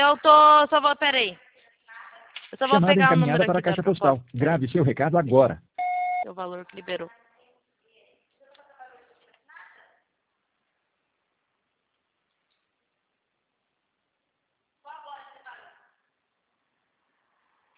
Eu tô... Só vou... Peraí. Eu só vou Chamada pegar o encaminhada número para a aqui da caixa postal. proposta. Grave seu recado agora. O valor que liberou.